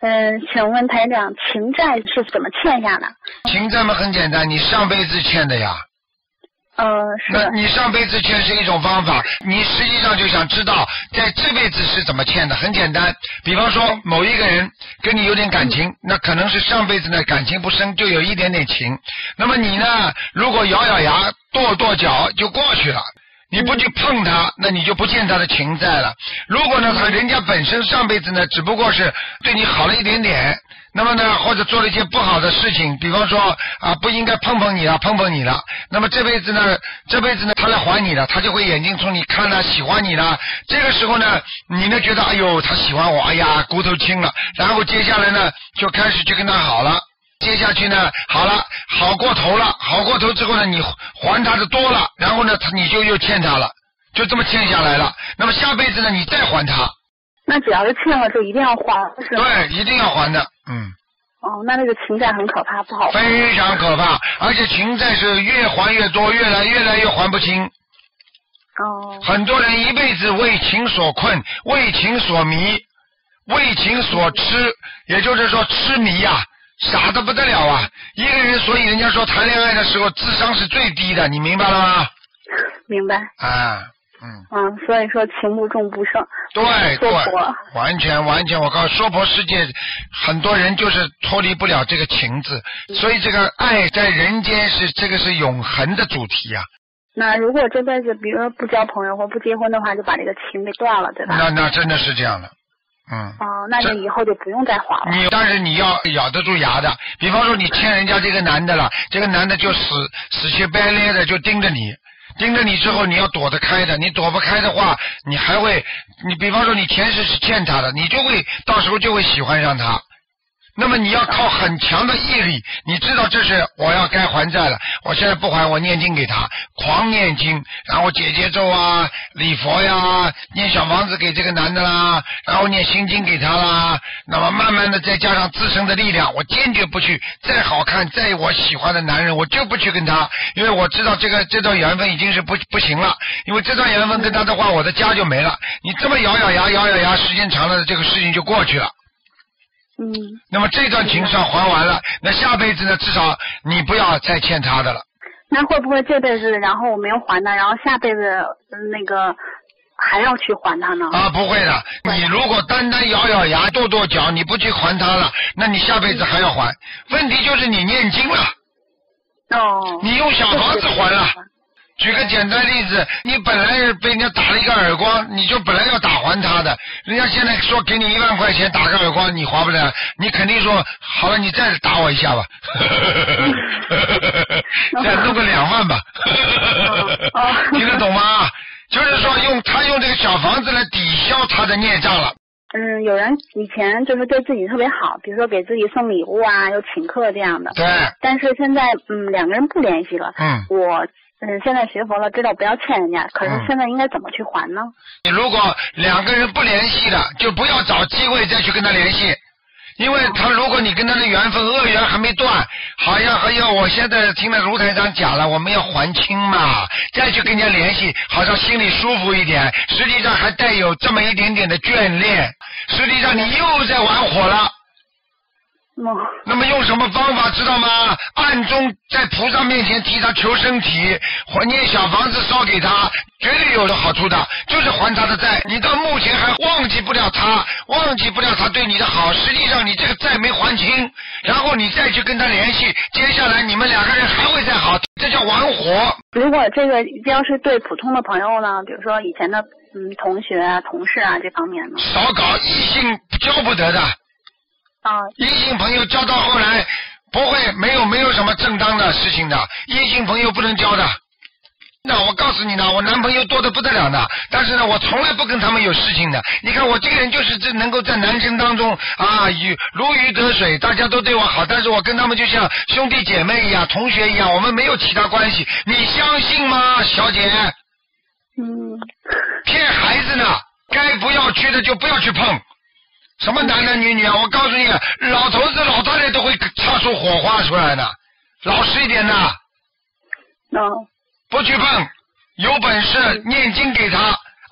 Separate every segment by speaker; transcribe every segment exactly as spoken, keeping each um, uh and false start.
Speaker 1: 嗯，请问台长，情债是怎么欠下的？
Speaker 2: 情债嘛很简单，你上辈子欠的呀。
Speaker 1: 呃，是。
Speaker 2: 那你上辈子欠是一种方法，你实际上就想知道在这辈子是怎么欠的，很简单。比方说某一个人跟你有点感情，那可能是上辈子呢感情不深，就有一点点情。那么你呢，如果咬咬牙跺跺脚就过去了。你不去碰他，那你就不欠他的情债了。如果呢，他人家本身上辈子呢，只不过是对你好了一点点，那么呢，或者做了一件不好的事情，比方说啊，不应该碰碰你了，碰碰你了，那么这辈子呢，这辈子呢，他来还你了，他就会眼睛冲你看了，喜欢你了。这个时候呢，你呢觉得哎呦，他喜欢我，哎呀，骨头轻了，然后接下来呢，就开始去跟他好了。接下去呢，好了，好过头了，好过头之后呢，你还他的多了，然后呢，他你就又欠他了，就这么欠下来了。那么下辈子呢，你再还他。
Speaker 1: 那只要是欠了，就一定要还，是吗？
Speaker 2: 对，一定要还的，嗯。
Speaker 1: 哦，那这个情债很可怕，不好还。
Speaker 2: 非常可怕，而且情债是越还越多，越来越来越还不清。
Speaker 1: 哦。很
Speaker 2: 多人一辈子为情所困，为情所迷，为情所痴，也就是说痴迷呀、啊。傻得不得了啊！一个人，所以人家说谈恋爱的时候智商是最低的，你明白了吗？
Speaker 1: 明白。
Speaker 2: 啊，嗯。
Speaker 1: 嗯，所以说情不重不胜。
Speaker 2: 对对，
Speaker 1: 完
Speaker 2: 全完全，我告诉说婆世界，很多人就是脱离不了这个情字，嗯、所以这个爱在人间是这个是永恒的主题啊。
Speaker 1: 那如果这辈子，比如说不交朋友或不结婚的话，就把这个情给断了，对吧？
Speaker 2: 那那真的是这样的。嗯。
Speaker 1: 哦，那你以后就不用再还了。
Speaker 2: 你但是你要咬得住牙的，比方说你欠人家这个男的了，这个男的就死死乞白赖的就盯着你，盯着你之后你要躲得开的，你躲不开的话，你还会，你比方说你前世是欠他的，你就会到时候就会喜欢上他。那么你要靠很强的毅力，你知道这是我要该还债了，我现在不还，我念经给他，狂念经，然后解结咒啊，礼佛呀，念小房子给这个男的啦，然后念心经给他啦，那么慢慢的再加上自身的力量，我坚决不去，再好看再我喜欢的男人我就不去跟他，因为我知道这个这段缘分已经是不不行了，因为这段缘分跟他的话我的家就没了，你这么咬咬牙咬咬牙，时间长了这个事情就过去了。
Speaker 1: 嗯，
Speaker 2: 那么这段情上还完了，那下辈子呢？至少你不要再欠他的了。
Speaker 1: 那会不会这辈子，然后我没有还他，然后下辈子那个还要去还他呢？
Speaker 2: 啊，不会的。你如果单单咬咬牙、跺跺脚，你不去还他了，那你下辈子还要还。问题就是你念经了。
Speaker 1: 哦。
Speaker 2: 你用小房子还了。举个简单例子，你本来是被人家打了一个耳光，你就本来要打还他的，人家现在说给你一万块钱打个耳光，你还不了，你肯定说好了，你再打我一下吧，再弄个两万吧，听得懂吗？就是说用他用这个小房子来抵消他的孽障了。
Speaker 1: 嗯，有人以前就是对自己特别好，比如说给自己送礼物啊，又请客这样的。
Speaker 2: 对。
Speaker 1: 但是现在嗯两个人不联系了。
Speaker 2: 嗯。
Speaker 1: 我嗯现在学佛了，知道不要欠人家，可是现在应该怎么去还呢？
Speaker 2: 你、嗯、如果两个人不联系了，就不要找机会再去跟他联系。因为他如果你跟他的缘分恶缘还没断，好像还有我现在听了卢台长讲了，我们要还清嘛，再去跟人家联系，好像心里舒服一点，实际上还带有这么一点点的眷恋，实际上你又在玩火了。
Speaker 1: 嗯、
Speaker 2: 那么用什么方法知道吗？暗中在菩萨面前替他求身体，还念小房子烧给他，绝对有好处的，就是还他的债。你到目前还忘记不了他，忘记不了他对你的好，实际上你这个债没还清，然后你再去跟他联系，接下来你们两个人还会再好，这叫玩火。
Speaker 1: 如果这个要是对普通的朋友呢，比如说以前的嗯同学啊、同事啊这方面呢，
Speaker 2: 少搞，异性交不得的。
Speaker 1: 啊，
Speaker 2: 异性朋友交到后来不会没有没有什么正当的事情的，异性朋友不能交的。那我告诉你呢，我男朋友多得不得了的，但是呢，我从来不跟他们有事情的。你看我这个人就是这能够在男生当中啊，如鱼得水，大家都对我好，但是我跟他们就像兄弟姐妹一样，同学一样，我们没有其他关系。你相信吗，小姐？
Speaker 1: 嗯。
Speaker 2: 骗孩子呢，该不要去的就不要去碰。什么男男女女啊！我告诉你，老头子老太太都会擦出火花出来的，老实一点的。
Speaker 1: 嗯。
Speaker 2: 不去碰，有本事念经给他，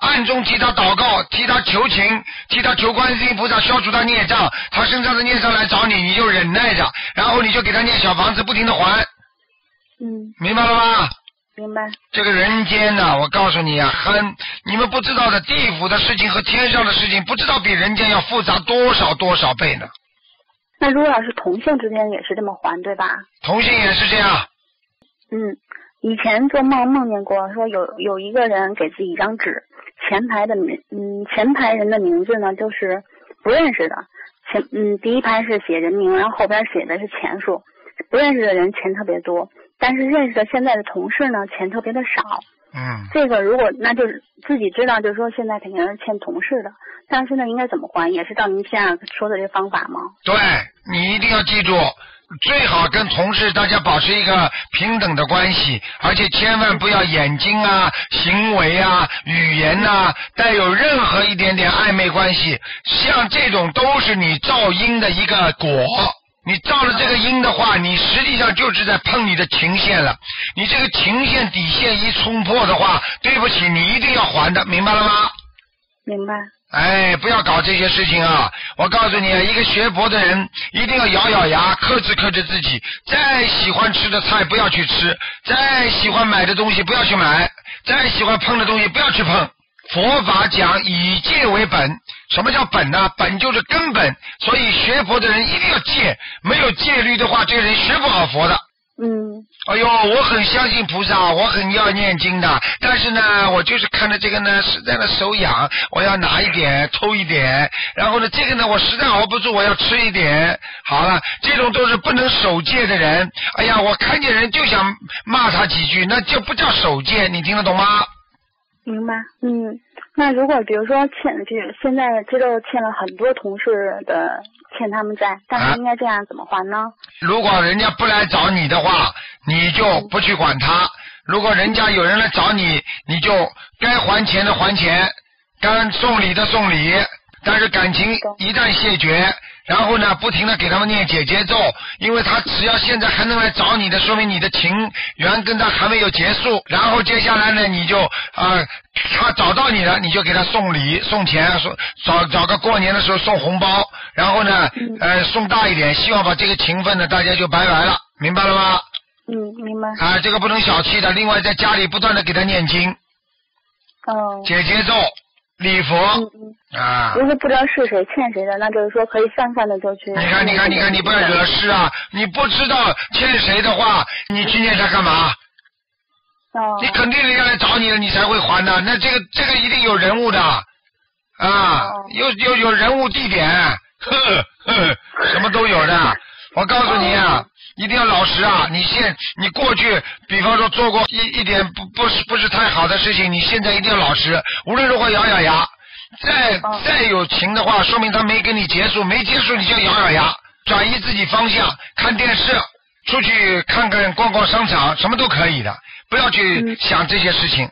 Speaker 2: 暗中替他祷告，替他求情，替他求观世音菩萨消除他孽障，他身上的孽障来找你，你就忍耐着，然后你就给他念小房子，不停的还。
Speaker 1: 嗯，
Speaker 2: 明白了吗？
Speaker 1: 明白。
Speaker 2: 这个人间呢、啊，我告诉你啊，很你们不知道的，地府的事情和天上的事情，不知道比人间要复杂多少多少倍呢。
Speaker 1: 那如果要是同性之间也是这么还，对吧？
Speaker 2: 同性也是这样。
Speaker 1: 嗯，以前做梦梦见过，说有有一个人给自己一张纸，前排的名，嗯，前排人的名字呢就是不认识的，前嗯第一排是写人名，然后后边写的是钱数，不认识的人钱特别多，但是认识的现在的同事呢钱特别的少。
Speaker 2: 嗯，
Speaker 1: 这个如果那就是自己知道，就是说现在肯定是欠同事的，但是现在应该怎么还？也是照您现在说的这个方法吗？
Speaker 2: 对，你一定要记住，最好跟同事大家保持一个平等的关系，而且千万不要眼睛啊、行为啊、语言啊带有任何一点点暧昧关系，像这种都是你造因的一个果。你造了这个因的话，你实际上就是在碰你的情线了。你这个情线底线一冲破的话，对不起，你一定要还的，明白了吗？
Speaker 1: 明白。
Speaker 2: 哎，不要搞这些事情啊！我告诉你，一个学佛的人一定要咬咬牙，克制克制自己。再喜欢吃的菜不要去吃，再喜欢买的东西不要去买，再喜欢碰的东西不要去碰。佛法讲以戒为本，什么叫本呢？本就是根本，所以学佛的人一定要戒，没有戒律的话，这个人学不好佛的。
Speaker 1: 嗯。
Speaker 2: 哎呦，我很相信菩萨，我很要念经的，但是呢，我就是看着这个呢，实在的手痒，我要拿一点，偷一点，然后呢，这个呢，我实在熬不住，我要吃一点。好了，这种都是不能守戒的人。哎呀，我看见人就想骂他几句，那就不叫守戒，你听得懂吗？
Speaker 1: 明白。嗯，那如果比如说欠，就是现在知道欠了很多同事的欠他们债，但是应该这样怎么还呢？
Speaker 2: 如果人家不来找你的话，你就不去管他；如果人家有人来找你，你就该还钱的还钱，该送礼的送礼。但是感情一旦谢绝，然后呢，不停的给他们念解结咒，因为他只要现在还能来找你的，说明你的情缘跟他还没有结束。然后接下来呢，你就啊、呃，他找到你了，你就给他送礼送钱，送找找个过年的时候送红包，然后呢，呃，送大一点，希望把这个情分呢，大家就拜拜了，明白了吗？
Speaker 1: 嗯，明白。
Speaker 2: 啊，这个不能小气的。另外，在家里不断的给他念经，
Speaker 1: 哦，
Speaker 2: 解结咒。礼佛、
Speaker 1: 嗯嗯、
Speaker 2: 啊，
Speaker 1: 如果不知道是谁欠谁的，那就是说可以泛泛的就去。
Speaker 2: 你看，你看，你看，你不要惹事啊！你不知道欠谁的话，你去念他干嘛？
Speaker 1: 哦。
Speaker 2: 你肯定人家来找你了，你才会还的。那这个这个一定有人物的啊，哦、有有有人物地点，呵呵，什么都有的。我告诉你啊。哦，一定要老实啊！你现你过去，比方说做过一一点不不是不是太好的事情，你现在一定要老实。无论如何咬咬牙，再再有情的话，说明他没跟你结束，没结束你就咬咬牙，转移自己方向，看电视，出去看看逛逛商场，什么都可以的，不要去想这些事情，